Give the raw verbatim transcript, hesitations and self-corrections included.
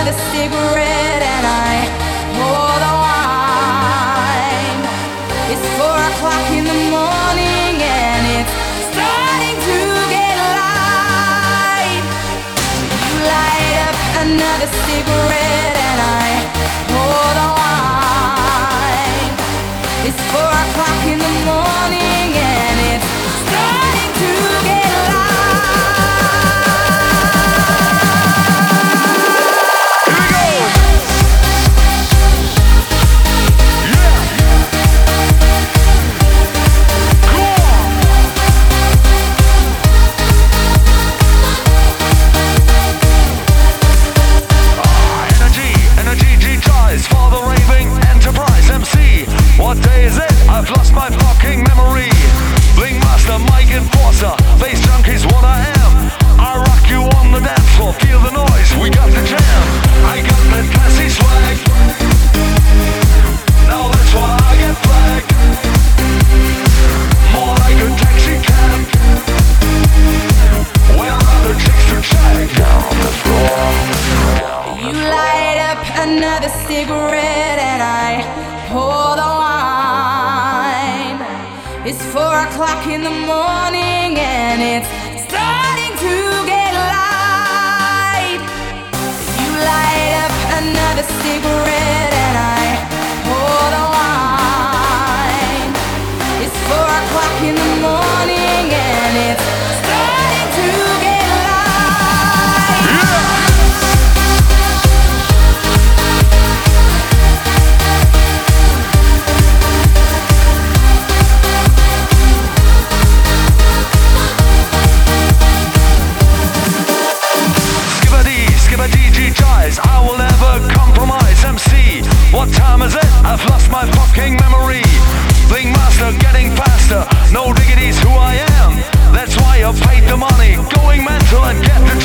another cigarette and I pour the wine. It's four o'clock in the morning and it's starting to get light. You light up another cigarette and I pour the wine. It's four o'clock in the morning and it's starting to get light. For the raving enterprise M C. What day is it? I've lost my fucking memory. Bling master, mic enforcer, bass junkie's what I am. I rock you on the dance floor, feel the noise, we got the jam. I got that classy swag. Now that's why I get flagged. More like a taxi cab. Where are the chicks to check? Down the floor. You light up another cigarette and I pour the wine. It's four o'clock in the morning and it's starting to get light. You light up another cigarette and I pour the wine. It's four o'clock in the morning and it's starting to get light. Yeah! I will never compromise M C. What time is it? I've lost my fucking memory. Bling master getting faster. No diggity's who I am. That's why I paid the money. Going mental and get the